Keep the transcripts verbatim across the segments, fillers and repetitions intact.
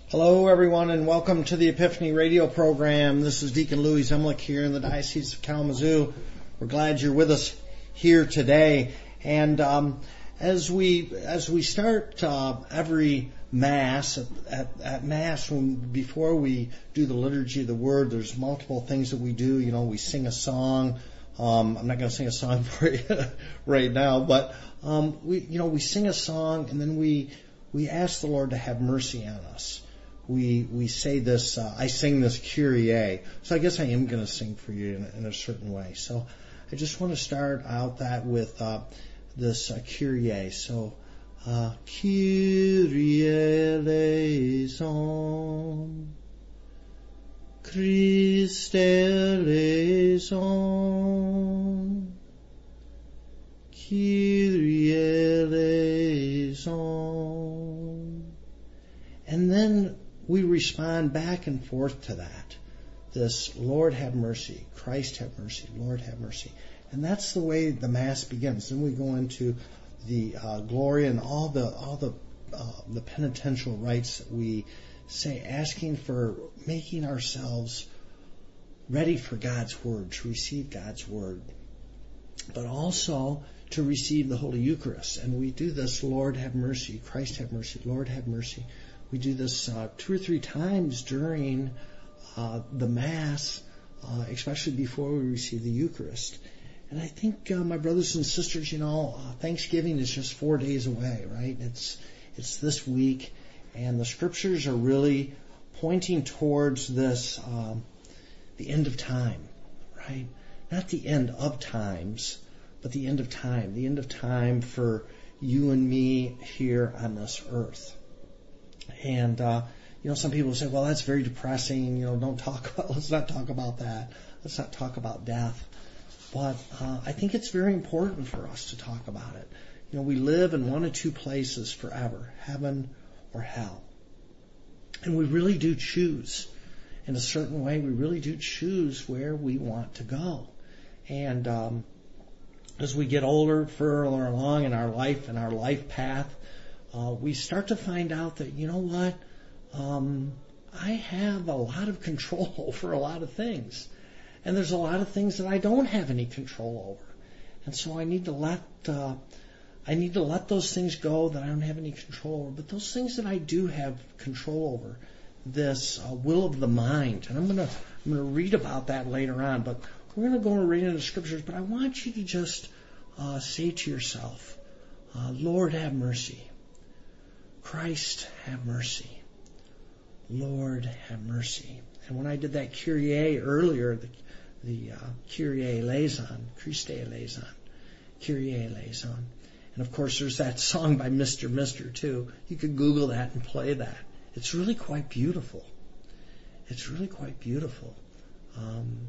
Hello, everyone, and welcome to the Epiphany Radio program. This is Deacon Louis Zemlich here in the Diocese of Kalamazoo. We're glad you're with us here today. And um, as we as we start uh, every Mass, at, at, at Mass, when, before we do the Liturgy of the Word, there's multiple things that we do. You know, we sing a song. Um, I'm not going to sing a song for you right now, but um, we, you know, we sing a song, and then we we ask the Lord to have mercy on us. We we say this, uh, I sing this Kyrie, so I guess I am going to sing for you in, in a certain way. So I just want to start out that with uh, this uh, Kyrie. So, uh, Kyrie eleison, Christe eleison, Kyrie eleison. And then we respond back and forth to that. This, Lord have mercy, Christ have mercy, Lord have mercy. And that's the way the Mass begins. Then we go into the uh, glory and all the all the uh, the penitential rites that we say, asking for, making ourselves ready for God's Word, to receive God's Word, but also to receive the Holy Eucharist. And we do this, Lord have mercy, Christ have mercy, Lord have mercy. We do this uh, two or three times during uh, the Mass, uh, especially before we receive the Eucharist. And I think, uh, my brothers and sisters, you know, uh, Thanksgiving is just four days away, right? It's it's this week, and the Scriptures are really pointing towards this, um, the end of time, right? Not the end of times, but the end of time. The end of time for you and me here on this earth. And, uh, you know, some people say, well, that's very depressing. You know, don't talk about, let's not talk about that. Let's not talk about death. But uh, I think it's very important for us to talk about it. You know, we live in one of two places forever, heaven or hell. And we really do choose. In a certain way, we really do choose where we want to go. And um, as we get older, further along in our life and our life path, Uh, we start to find out that, you know what, um, I have a lot of control over a lot of things. And there's a lot of things that I don't have any control over. And so I need to let uh, I need to let those things go that I don't have any control over. But those things that I do have control over, this uh, will of the mind, and I'm going to I'm going to read about that later on, but we're going to go and read into the Scriptures. But I want you to just uh, say to yourself, uh, Lord, have mercy. Christ, have mercy. Lord, have mercy. And when I did that Kyrie earlier, the, the uh, Kyrie eleison, Christe eleison, Kyrie eleison. And of course, there's that song by Mister Mister too. You could Google that and play that. It's really quite beautiful. It's really quite beautiful. Um,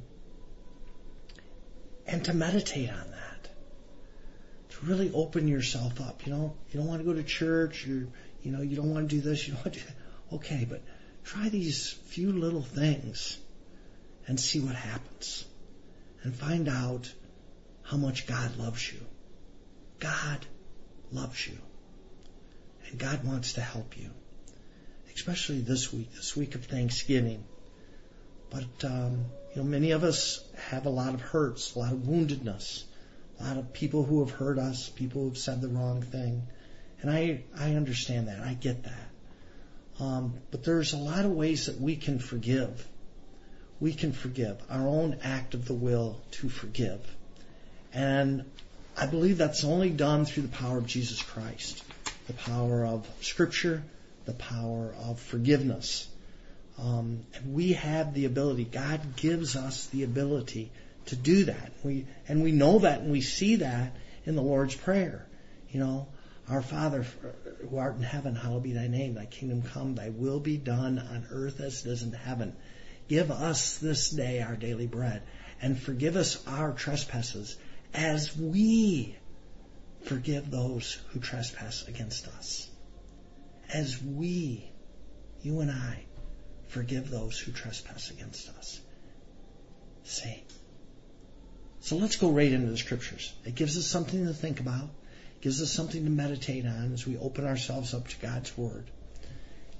and to meditate on that. To really open yourself up. You know, you don't want to go to church. You're You know, you don't want to do this, you don't want to do that. Okay, but try these few little things and see what happens. And find out how much God loves you. God loves you. And God wants to help you. Especially this week, this week of Thanksgiving. But, um, you know, many of us have a lot of hurts, a lot of woundedness. A lot of people who have hurt us, people who have said the wrong thing. And I, I understand that. I get that. Um, but there's a lot of ways that we can forgive. We can forgive. Our own act of the will to forgive. And I believe that's only done through the power of Jesus Christ. The power of Scripture. The power of forgiveness. Um, and we have the ability. God gives us the ability to do that. We, and we know that and we see that in the Lord's Prayer. You know, Our Father, who art in heaven, hallowed be thy name. Thy kingdom come, thy will be done on earth as it is in heaven. Give us this day our daily bread, and forgive us our trespasses as we forgive those who trespass against us. As we, you and I, forgive those who trespass against us. See? So let's go right into the Scriptures. It gives us something to think about. Gives us something to meditate on as we open ourselves up to God's Word.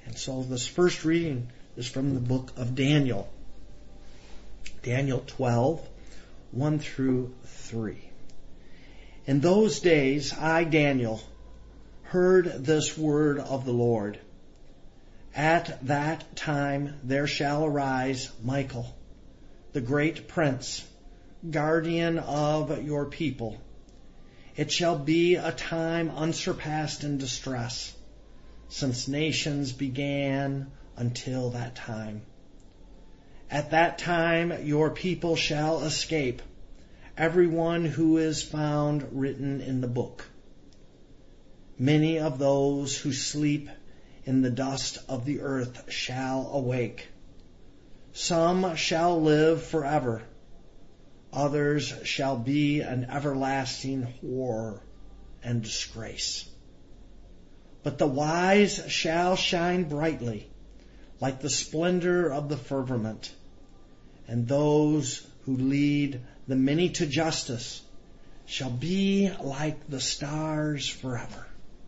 And so this first reading is from the book of Daniel. Daniel twelve, one through three. In those days, I, Daniel, heard this word of the Lord. At that time there shall arise Michael, the great prince, guardian of your people. It shall be a time unsurpassed in distress, since nations began until that time. At that time your people shall escape, everyone who is found written in the book. Many of those who sleep in the dust of the earth shall awake. Some shall live forever. Others shall be an everlasting horror and disgrace. But the wise shall shine brightly, like the splendor of the firmament, and those who lead the many to justice shall be like the stars forever.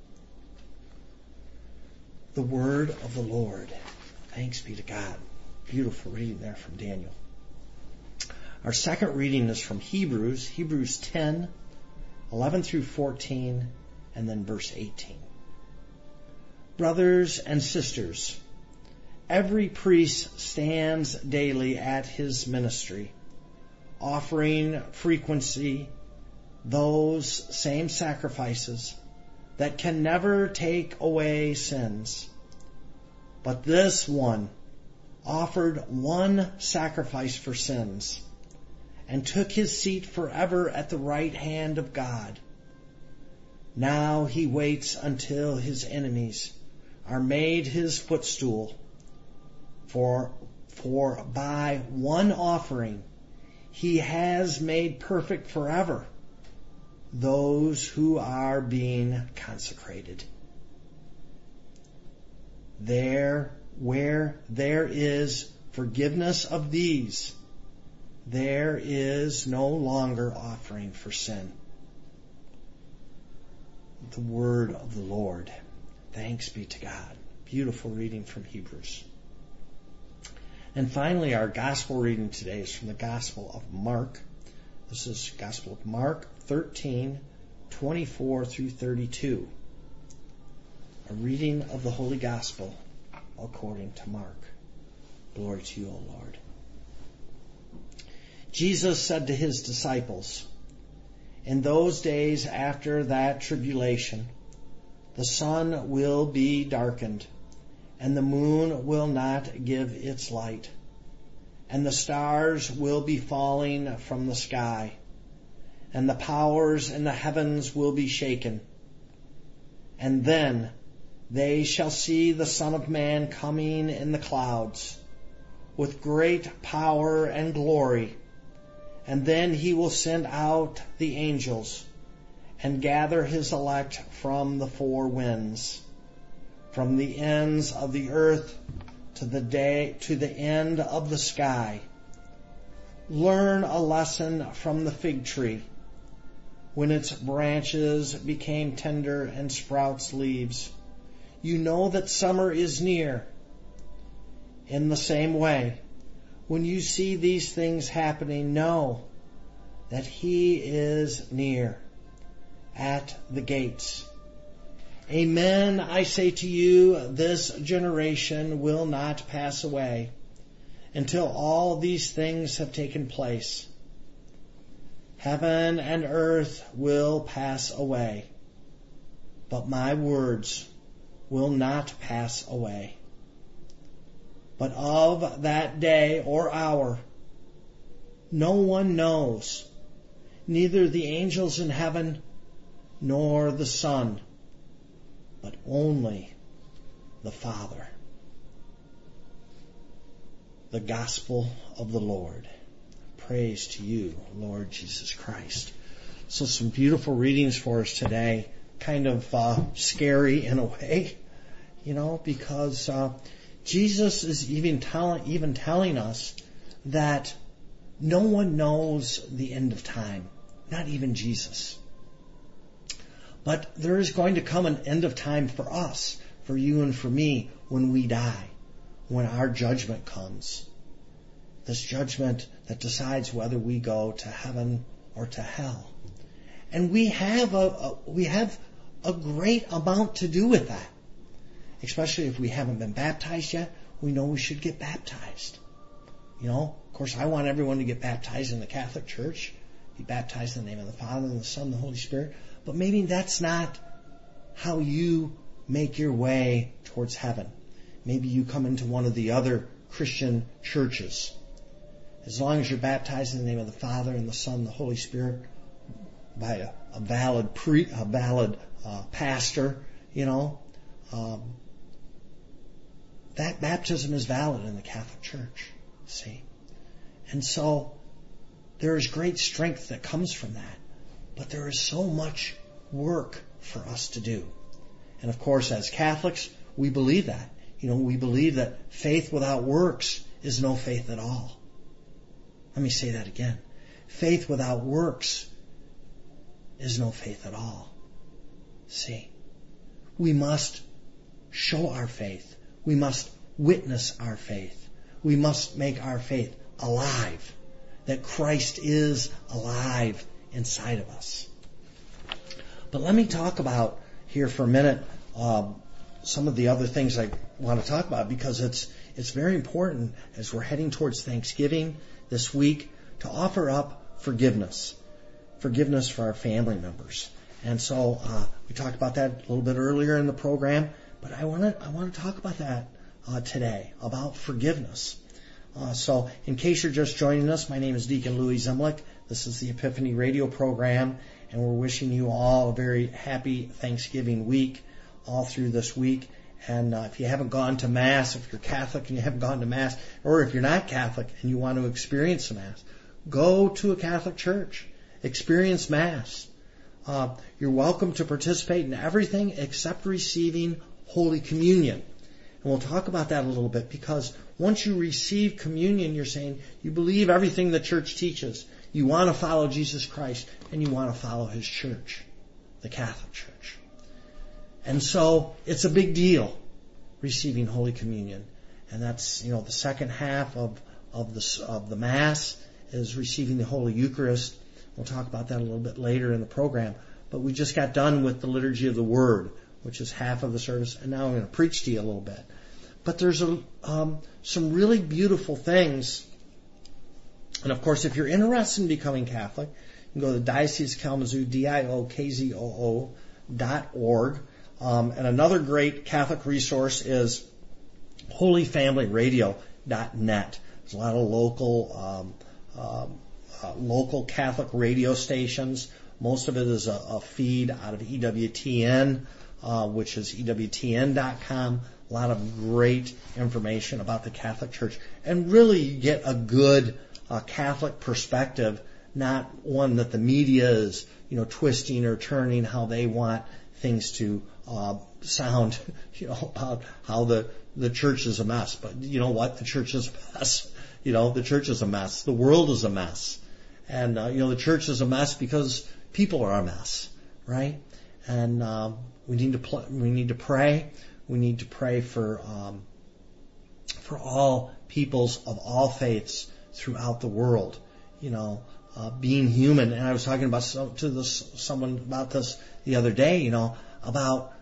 The word of the Lord. Thanks be to God. Beautiful reading there from Daniel. Our second reading is from Hebrews, Hebrews ten, eleven through fourteen, and then verse eighteen. Brothers and sisters, every priest stands daily at his ministry, offering frequency those same sacrifices that can never take away sins. But this one offered one sacrifice for sins and took his seat forever at the right hand of God. Now he waits until his enemies are made his footstool. For, for by one offering he has made perfect forever those who are being consecrated. There, where there is forgiveness of these, there is no longer offering for sin. The word of the Lord. Thanks be to God. Beautiful reading from Hebrews. And finally, our gospel reading today is from the Gospel of Mark. This is Gospel of Mark thirteen, twenty-four through thirty-two. A reading of the Holy Gospel according to Mark. Glory to you, O Lord. Jesus said to his disciples, in those days after that tribulation, the sun will be darkened, and the moon will not give its light, and the stars will be falling from the sky, and the powers in the heavens will be shaken. And then they shall see the Son of Man coming in the clouds with great power and glory. And then he will send out the angels and gather his elect from the four winds, from the ends of the earth to the day to the end of the sky. Learn a lesson from the fig tree. When its branches became tender and sprouts leaves, you know that summer is near. In the same way, when you see these things happening, know that he is near, at the gates. Amen, I say to you, this generation will not pass away until all these things have taken place. Heaven and earth will pass away, but my words will not pass away. But of that day or hour, no one knows, neither the angels in heaven nor the Son, but only the Father. The Gospel of the Lord. Praise to you, Lord Jesus Christ. So some beautiful readings for us today. Kind of uh, scary in a way, you know, because uh, Jesus is even, tell- even telling us that no one knows the end of time, not even Jesus. But there is going to come an end of time for us. for you and for me when we die, when our judgment comes. This judgment that decides whether we go to heaven or to hell. And we have a, a we have a great amount to do with that. Especially if we haven't been baptized yet, we know we should get baptized. You know, of course, I want everyone to get baptized in the Catholic Church, be baptized in the name of the Father and the Son and the Holy Spirit. But maybe that's not how you make your way towards heaven. Maybe you come into one of the other Christian churches. As long as you're baptized in the name of the Father and the Son and the Holy Spirit by a, a valid pre, a valid uh, pastor, you know, um, that baptism is valid in the Catholic Church. See, and so there is great strength that comes from that, but there is so much work for us to do. And of course, as Catholics, we believe that. You know, we believe that faith without works is no faith at all. Let me say that again. Faith without works is no faith at all. See, we must show our faith. We must witness our faith. We must make our faith alive. That Christ is alive inside of us. But let me talk about here for a minute um, some of the other things I want to talk about, because it's it's very important as we're heading towards Thanksgiving this week to offer up forgiveness. Forgiveness for our family members. And so uh, we talked about that a little bit earlier in the program, but I want to I want to talk about that uh, today, about forgiveness. Uh, so in case you're just joining us, my name is Deacon Louis Zemlich. This is the Epiphany Radio program, and we're wishing you all a very happy Thanksgiving week all through this week. And uh, if you haven't gone to Mass, if you're Catholic and you haven't gone to Mass, or if you're not Catholic and you want to experience the Mass, go to a Catholic church. Experience Mass. Uh, you're welcome to participate in everything except receiving Holy Communion. And we'll talk about that a little bit, because once you receive communion, you're saying you believe everything the church teaches. You want to follow Jesus Christ, and you want to follow His church, the Catholic Church. And so it's a big deal, receiving Holy Communion. And that's, you know, the second half of, of the, of the Mass is receiving the Holy Eucharist. We'll talk about that a little bit later in the program. But we just got done with the Liturgy of the Word, which is half of the service, and now I'm going to preach to you a little bit. But there's a, um, some really beautiful things. And of course, if you're interested in becoming Catholic, you can go to Diocese of Kalamazoo, D I O K Z O O dot org. Um, and another great Catholic resource is Holy Family Radio dot net. There's a lot of local um, um, uh, local Catholic radio stations. Most of it is a, a feed out of E W T N, uh, which is E W T N dot com. A lot of great information about the Catholic Church. And really you get a good uh, Catholic perspective, not one that the media is, you know, twisting or turning how they want things to uh, sound, you know, about how the, the church is a mess. But you know what? The church is a mess. You know, the church is a mess. The world is a mess. And, uh, you know, the church is a mess because people are a mess, right? And uh, we need to pl- we need to pray. We need to pray for um, for all peoples of all faiths throughout the world. You know, uh, being human. And I was talking about so, to this someone about this the other day. You know, about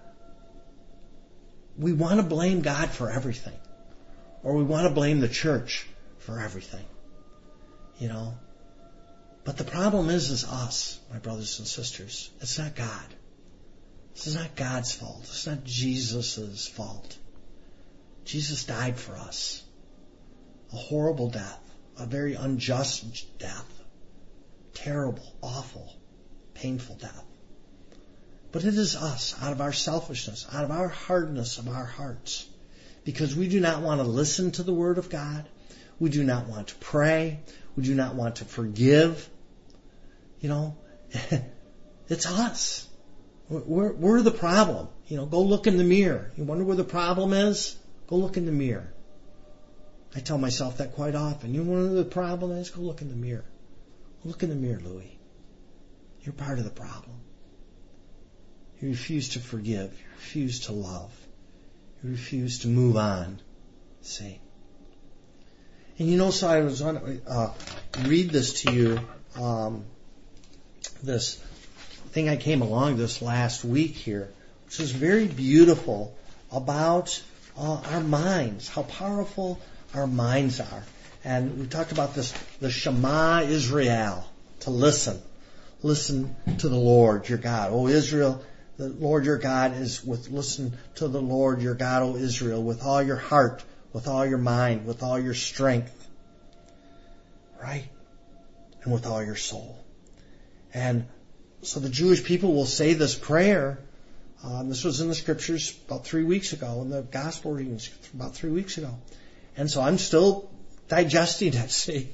we want to blame God for everything, or we want to blame the church for everything. You know. But the problem is, is us, my brothers and sisters. It's not God. This is not God's fault. It's not Jesus' fault. Jesus died for us. A horrible death. A very unjust death. Terrible, awful, painful death. But it is us, out of our selfishness, out of our hardness of our hearts. Because we do not want to listen to the Word of God. We do not want to pray. We do not want to forgive. You know, it's us. We're, we're the problem. You know, go look in the mirror. You wonder where the problem is? Go look in the mirror. I tell myself that quite often. You wonder where the problem is? Go look in the mirror. Look in the mirror, Louis. You're part of the problem. You refuse to forgive. You refuse to love. You refuse to move on. See? And you know, so I was on, uh, read this to you, um, this thing I came along this last week here, which is very beautiful about uh, our minds, how powerful our minds are. And we talked about this, the Shema Israel, to listen. Listen to the Lord your God. O Israel, the Lord your God is with, listen to the Lord your God, O Israel, with all your heart, with all your mind, with all your strength. Right? And with all your soul. And so the Jewish people will say this prayer. Um, this was in the scriptures about three weeks ago, in the gospel readings about three weeks ago. And so I'm still digesting it, see.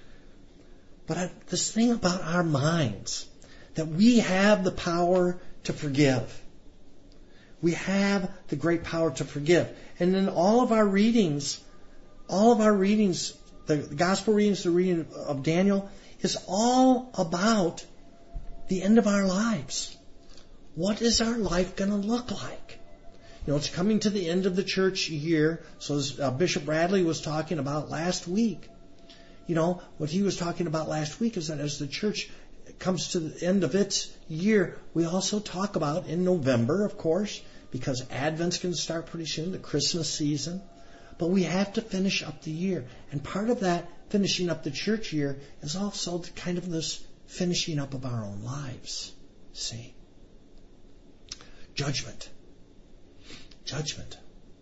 But I, this thing about our minds, that we have the power to forgive. We have the great power to forgive. And in all of our readings, all of our readings, the gospel readings, the reading of Daniel, is all about the end of our lives. What is our life going to look like? You know, it's coming to the end of the church year. So as uh, Bishop Bradley was talking about last week, you know, what he was talking about last week is that as the church comes to the end of its year, we also talk about in November, of course, because Advent's going to start pretty soon, the Christmas season. But we have to finish up the year. And part of that finishing up the church year is also kind of this finishing up of our own lives. See? Judgment. Judgment.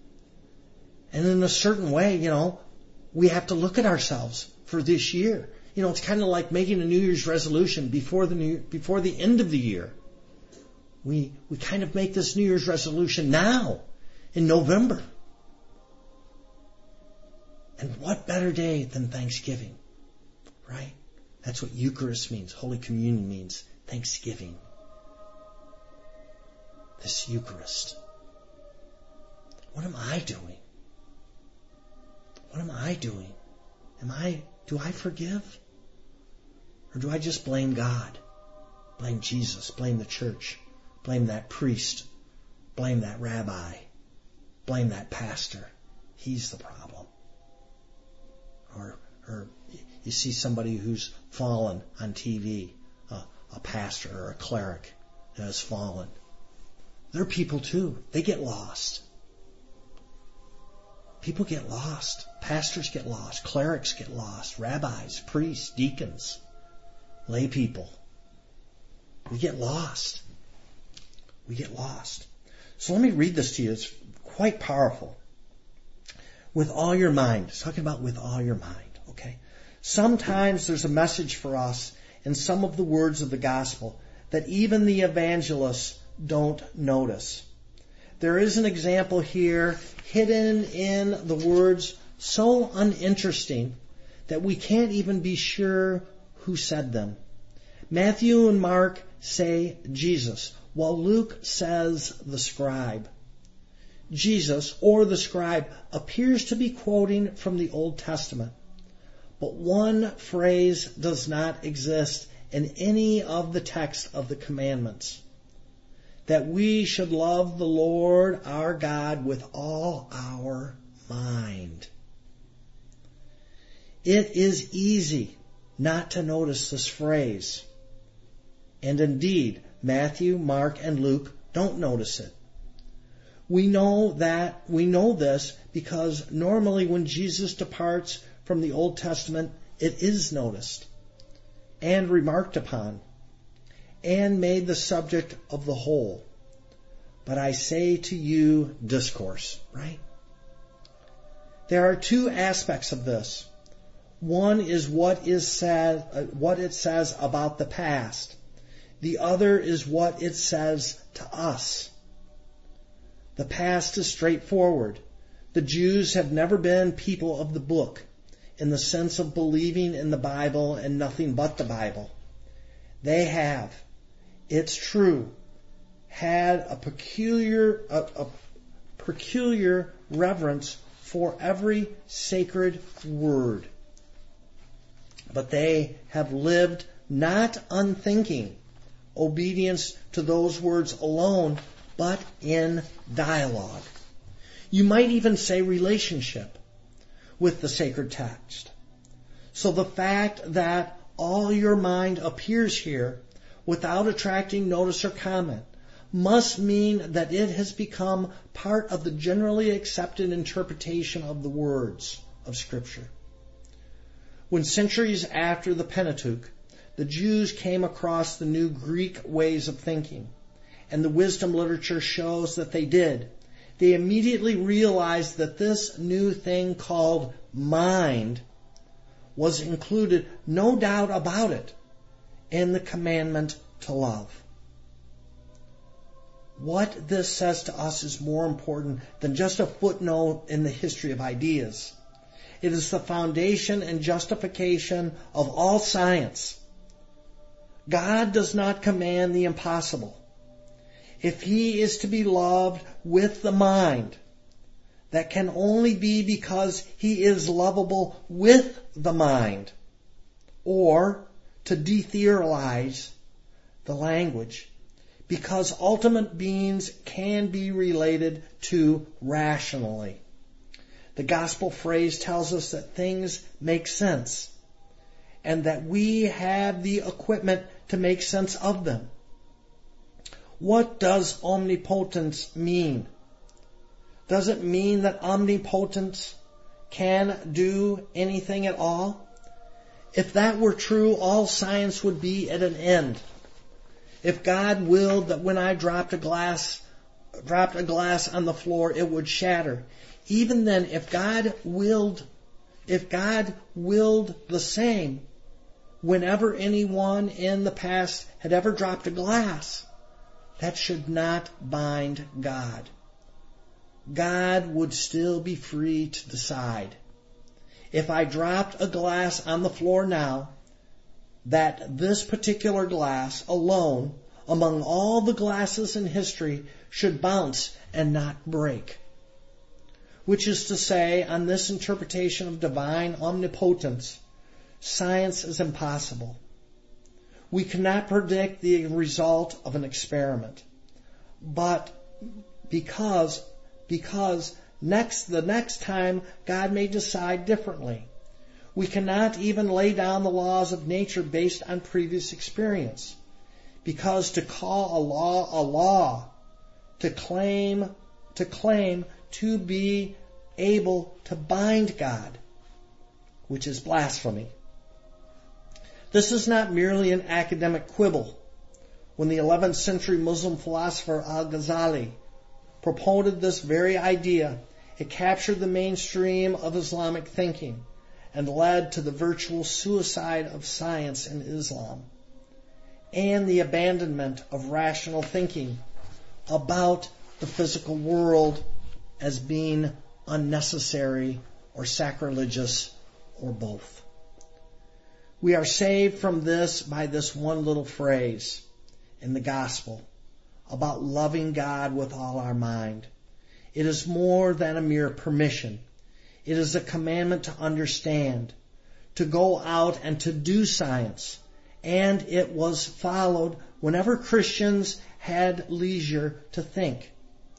And in a certain way, you know, we have to look at ourselves for this year. You know, it's kind of like making a New Year's resolution before the new, before the end of the year. We we kind of make this New Year's resolution now, in November. And what better day than Thanksgiving, right? That's what Eucharist means. Holy Communion means Thanksgiving. This Eucharist. What am I doing? What am I doing? Am I, do I forgive? Or do I just blame God? Blame Jesus? Blame the church? Blame that priest? Blame that rabbi? Blame that pastor? He's the problem. Or, or you see somebody who's fallen on T V, uh, a pastor or a cleric that has fallen. They're people too. They get lost. People get lost. Pastors get lost. Clerics get lost. Rabbis, priests, deacons, lay people. We get lost. We get lost. So let me read this to you. It's quite powerful. With all your mind. It's talking about with all your mind. Okay. Sometimes there's a message for us in some of the words of the gospel that even the evangelists don't notice. There is an example here hidden in the words so uninteresting that we can't even be sure who said them. Matthew and Mark say Jesus, while Luke says the scribe. Jesus, or the scribe, appears to be quoting from the Old Testament. But one phrase does not exist in any of the text of the commandments. That we should love the Lord our God with all our mind. It is easy not to notice this phrase. And indeed, Matthew, Mark, and Luke don't notice it. We know that, we know this because normally when Jesus departs from the Old Testament, it is noticed and remarked upon and made the subject of the whole. But I say to you, discourse, right? There are two aspects of this. One is what is said, uh, what it says about the past. The other is what it says to us. The past is straightforward. The Jews have never been people of the book in the sense of believing in the Bible and nothing but the Bible. They have, it's true, had a peculiar, a, a peculiar reverence for every sacred word. But they have lived not unthinking obedience to those words alone, but in dialogue. You might even say relationship with the sacred text. So the fact that all your mind appears here without attracting notice or comment must mean that it has become part of the generally accepted interpretation of the words of Scripture. When centuries after the Pentateuch, the Jews came across the new Greek ways of thinking, and the wisdom literature shows that they did, they immediately realized that this new thing called mind was included, no doubt about it, in the commandment to love. What this says to us is more important than just a footnote in the history of ideas. It is the foundation and justification of all science. God does not command the impossible. If He is to be loved with the mind, that can only be because He is lovable with the mind. Or, to detheorize the language, because ultimate beings can be related to rationally. The gospel phrase tells us that things make sense, and that we have the equipment to make sense of them. What does omnipotence mean? Does it mean that omnipotence can do anything at all? If that were true, all science would be at an end. If God willed that when I dropped a glass, dropped a glass on the floor, it would shatter. Even then, if God willed, if God willed the same, whenever anyone in the past had ever dropped a glass, that should not bind God. God would still be free to decide. If I dropped a glass on the floor now, that this particular glass alone, among all the glasses in history, should bounce and not break. Which is to say, on this interpretation of divine omnipotence, science is impossible. We cannot predict the result of an experiment. But because, because next, the next time God may decide differently. We cannot even lay down the laws of nature based on previous experience. Because to call a law a law, to claim, to claim to be able to bind God, which is blasphemy. This is not merely an academic quibble. When the eleventh century Muslim philosopher Al-Ghazali propounded this very idea, it captured the mainstream of Islamic thinking and led to the virtual suicide of science in Islam and the abandonment of rational thinking about the physical world as being unnecessary or sacrilegious or both. We are saved from this by this one little phrase in the gospel about loving God with all our mind. It is more than a mere permission. It is a commandment to understand, to go out and to do science. And it was followed whenever Christians had leisure to think.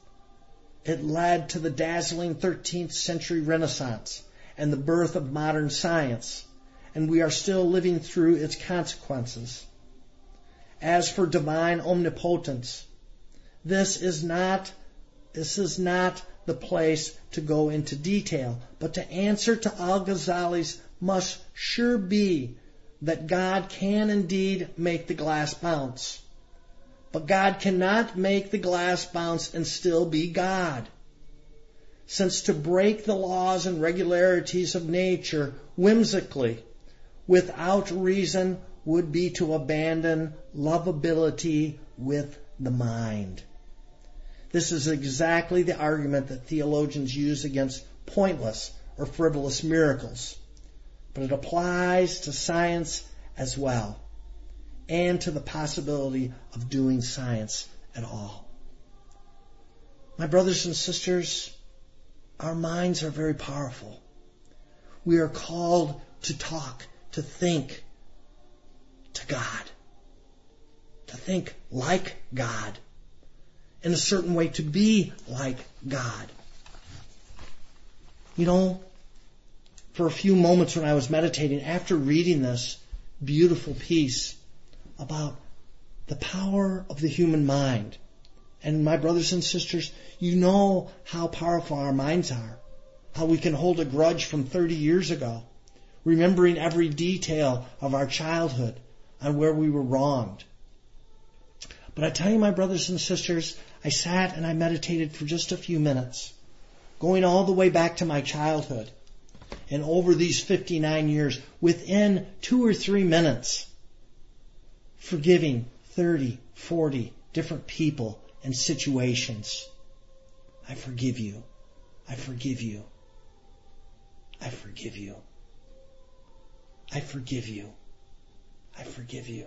It led to the dazzling thirteenth century Renaissance and the birth of modern science. And we are still living through its consequences. As for divine omnipotence, this is not, this is not the place to go into detail, but to answer to Al-Ghazali's must sure be that God can indeed make the glass bounce. But God cannot make the glass bounce and still be God. Since to break the laws and regularities of nature whimsically, without reason, would be to abandon lovability with the mind. This is exactly the argument that theologians use against pointless or frivolous miracles. But it applies to science as well, and to the possibility of doing science at all. My brothers and sisters, our minds are very powerful. We are called to talk, to think to God, to think like God, in a certain way to be like God. You know, for a few moments when I was meditating, after reading this beautiful piece about the power of the human mind, and my brothers and sisters, you know how powerful our minds are, how we can hold a grudge from thirty years ago, remembering every detail of our childhood and where we were wronged. But I tell you, my brothers and sisters, I sat and I meditated for just a few minutes, going all the way back to my childhood. And over these fifty-nine years, within two or three minutes, forgiving thirty, forty different people and situations. I forgive you. I forgive you. I forgive you. I forgive you. I forgive you.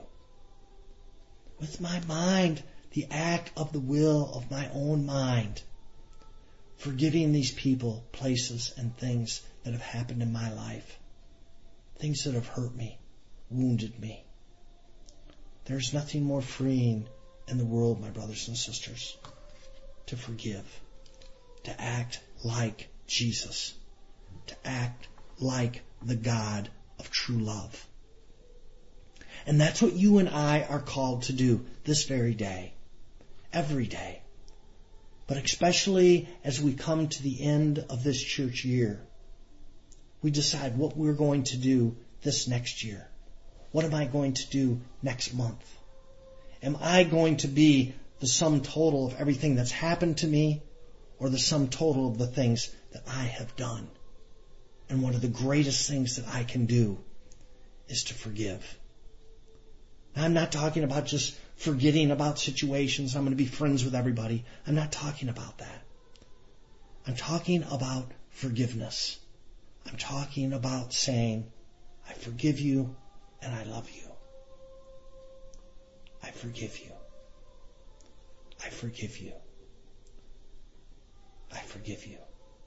With my mind, the act of the will of my own mind, forgiving these people, places, and things that have happened in my life, things that have hurt me, wounded me. There's nothing more freeing in the world, my brothers and sisters, to forgive, to act like Jesus, to act like the God of true love. And that's what you and I are called to do this very day, every day. But especially as we come to the end of this church year, we decide what we're going to do this next year. What am I going to do next month? Am I going to be the sum total of everything that's happened to me, or the sum total of the things that I have done? And one of the greatest things that I can do is to forgive. Now, I'm not talking about just forgetting about situations. I'm going to be friends with everybody. I'm not talking about that. I'm talking about forgiveness. I'm talking about saying, I forgive you and I love you. I forgive you. I forgive you. I forgive you.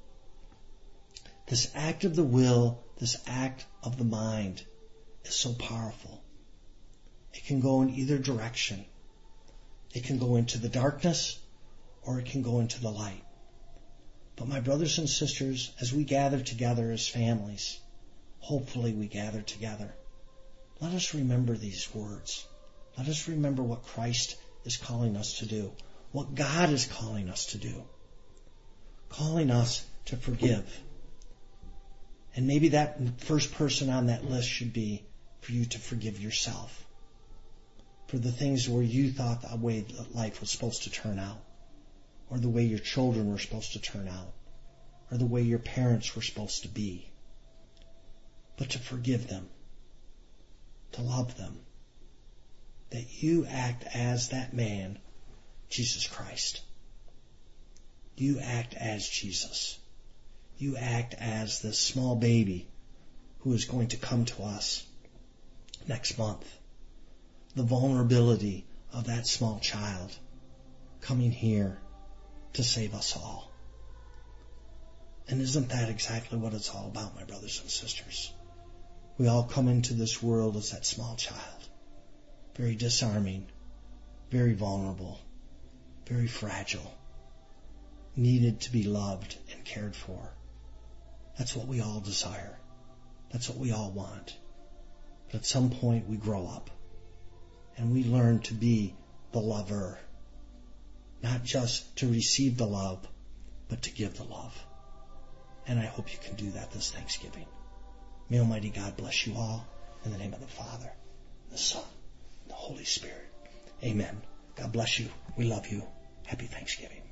This act of the will, this act of the mind is so powerful. It can go in either direction. It can go into the darkness or it can go into the light. But my brothers and sisters, as we gather together as families, hopefully we gather together, let us remember these words. Let us remember what Christ is calling us to do, what God is calling us to do, calling us to forgive. And maybe that first person on that list should be for you to forgive yourself for the things where you thought the way life was supposed to turn out, or the way your children were supposed to turn out, or the way your parents were supposed to be. But to forgive them, to love them, that you act as that man, Jesus Christ. You act as Jesus. You act as this small baby who is going to come to us next month. The vulnerability of that small child coming here to save us all. And isn't that exactly what it's all about, my brothers and sisters? We all come into this world as that small child, very disarming, very vulnerable, very fragile, needed to be loved and cared for. That's what we all desire. That's what we all want. But at some point we grow up and we learn to be the lover, not just to receive the love, but to give the love. And I hope you can do that this Thanksgiving. May Almighty God bless you all in the name of the Father, the Son, and the Holy Spirit. Amen. God bless you. We love you. Happy Thanksgiving.